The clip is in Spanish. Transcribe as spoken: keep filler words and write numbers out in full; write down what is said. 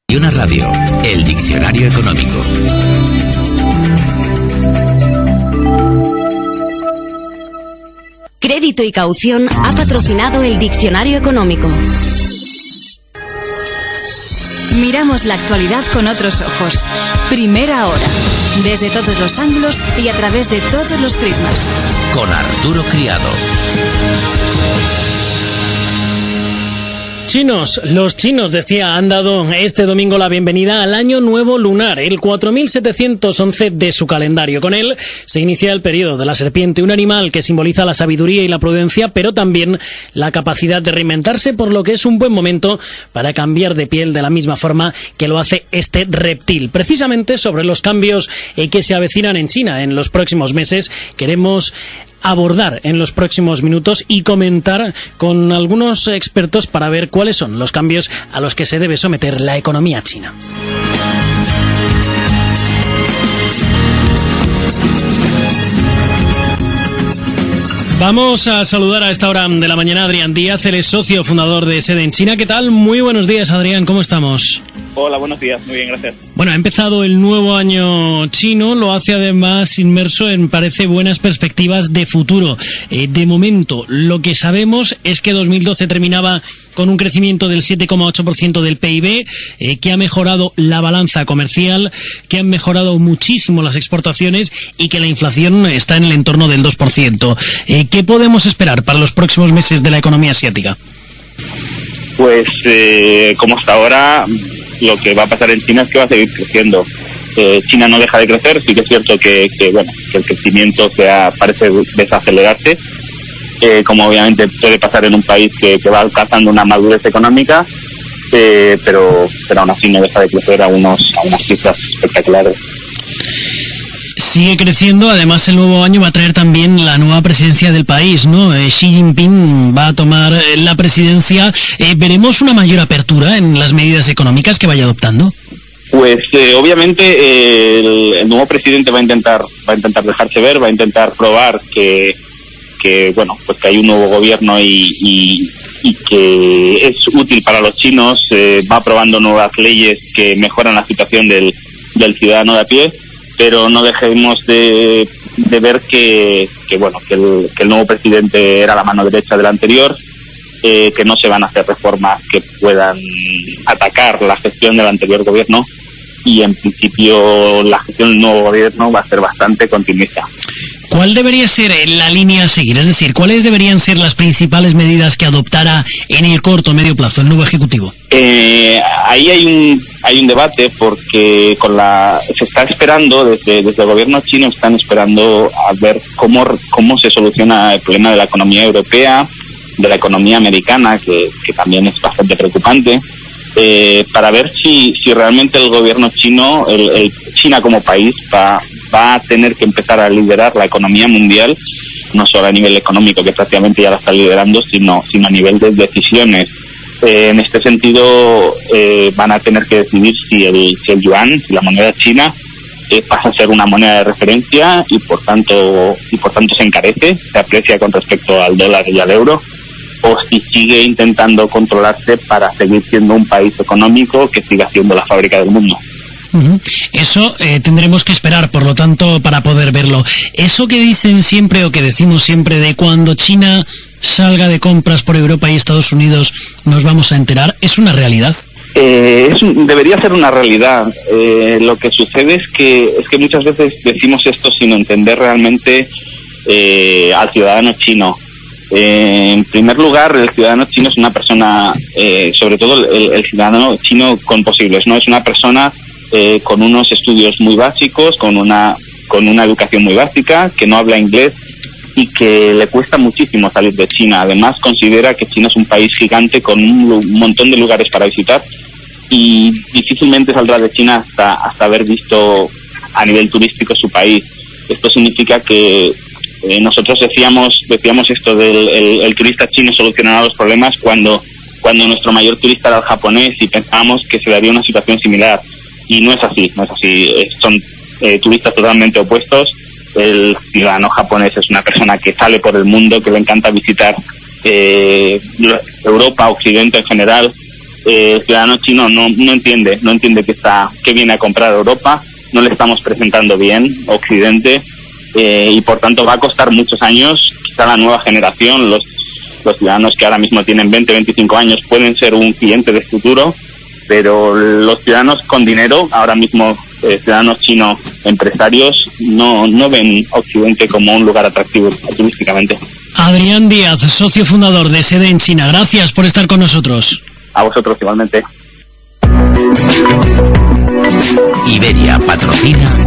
Y una radio, el diccionario económico. Crédito y Caución ha patrocinado el diccionario económico. Miramos la actualidad con otros ojos. Primera hora. Desde todos los ángulos y a través de todos los prismas. Con Arturo Criado. Chinos, los chinos, decía, han dado este domingo la bienvenida al año nuevo lunar, el cuatro mil setecientos once de su calendario. Con él se inicia el periodo de la serpiente, un animal que simboliza la sabiduría y la prudencia, pero también la capacidad de reinventarse, por lo que es un buen momento para cambiar de piel de la misma forma que lo hace este reptil. Precisamente sobre los cambios que se avecinan en China en los próximos meses, queremos abordar en los próximos minutos y comentar con algunos expertos para ver cuáles son los cambios a los que se debe someter la economía china. Vamos a saludar a esta hora de la mañana a Adrián Díaz, él es socio fundador de Sede en China. ¿Qué tal? Muy buenos días, Adrián, ¿cómo estamos? Hola, buenos días, muy bien, gracias. Bueno, ha empezado el nuevo año chino, lo hace además inmerso en, parece, buenas perspectivas de futuro. Eh, de momento, lo que sabemos es que dos mil doce terminaba con un crecimiento del siete coma ocho por ciento del P I B, eh, que ha mejorado la balanza comercial, que han mejorado muchísimo las exportaciones y que la inflación está en el entorno del dos por ciento. Eh, ¿Qué podemos esperar para los próximos meses de la economía asiática? Pues, eh, como hasta ahora, lo que va a pasar en China es que va a seguir creciendo. Eh, China no deja de crecer, sí que es cierto que, que bueno, que el crecimiento sea, parece desacelerarse, eh, como obviamente puede pasar en un país que, que va alcanzando una madurez económica, eh, pero, pero aún así no deja de crecer a, unos, a unas cifras espectaculares. Sigue creciendo, además el nuevo año va a traer también la nueva presidencia del país, ¿no? Eh, Xi Jinping va a tomar la presidencia. Eh, ¿Veremos una mayor apertura en las medidas económicas que vaya adoptando? Pues eh, obviamente eh, el, el nuevo presidente va a intentar va a intentar dejarse ver, va a intentar probar que que bueno pues que hay un nuevo gobierno y, y, y que es útil para los chinos. Eh, va aprobando nuevas leyes que mejoran la situación del del ciudadano de a pie, pero no dejemos de, de ver que, que bueno que el, que el nuevo presidente era la mano derecha del anterior, eh, que no se van a hacer reformas que puedan atacar la gestión del anterior gobierno, y en principio la gestión del nuevo gobierno va a ser bastante continuista. ¿Cuál debería ser la línea a seguir? Es decir, ¿cuáles deberían ser las principales medidas que adoptara en el corto o medio plazo el nuevo ejecutivo? Eh, ahí hay un hay un debate, porque con la se está esperando desde desde el gobierno chino están esperando a ver cómo cómo se soluciona el problema de la economía europea, de la economía americana, que, que también es bastante preocupante, eh, para ver si si realmente el gobierno chino, el, el China como país va va a tener que empezar a liderar la economía mundial, no solo a nivel económico, que prácticamente ya la está liderando, sino sino a nivel de decisiones. Eh, en este sentido, eh, van a tener que decidir si el, si el yuan, si la moneda china, eh, pasa a ser una moneda de referencia y por tanto y por tanto se encarece, se aprecia con respecto al dólar y al euro, o si sigue intentando controlarse para seguir siendo un país económico que siga siendo la fábrica del mundo. Uh-huh. Eso eh, tendremos que esperar, por lo tanto, para poder verlo. Eso que dicen siempre o que decimos siempre de cuando China salga de compras por Europa y Estados Unidos nos vamos a enterar, ¿es una realidad? Eh, es un, debería ser una realidad. Eh, lo que sucede es que es que muchas veces decimos esto sin entender realmente eh, al ciudadano chino. Eh, en primer lugar, el ciudadano chino es una persona, eh, sobre todo el, el ciudadano chino con posibles, ¿no? Es una persona eh, con unos estudios muy básicos, con una con una educación muy básica, que no habla inglés y que le cuesta muchísimo salir de China. Además, considera que China es un país gigante con un montón de lugares para visitar y difícilmente saldrá de China hasta hasta haber visto a nivel turístico su país. Esto significa que eh, nosotros decíamos decíamos esto del el, el turista chino solucionará los problemas cuando cuando nuestro mayor turista era el japonés y pensábamos que se daría una situación similar, y no es así, no es así. Son eh, turistas totalmente opuestos. El ciudadano japonés es una persona que sale por el mundo, que le encanta visitar eh, Europa, Occidente en general, eh, el ciudadano chino no, no entiende, no entiende que está, que viene a comprar a Europa, no le estamos presentando bien Occidente, eh, y por tanto va a costar muchos años. Quizá la nueva generación, los, los ciudadanos que ahora mismo tienen veinte, veinticinco años, pueden ser un cliente de futuro, pero los ciudadanos con dinero, ahora mismo eh, ciudadanos chinos empresarios, no, no ven Occidente como un lugar atractivo turísticamente. Adrián Díaz, socio fundador de Sede en China, gracias por estar con nosotros. A vosotros igualmente. Iberia patrocina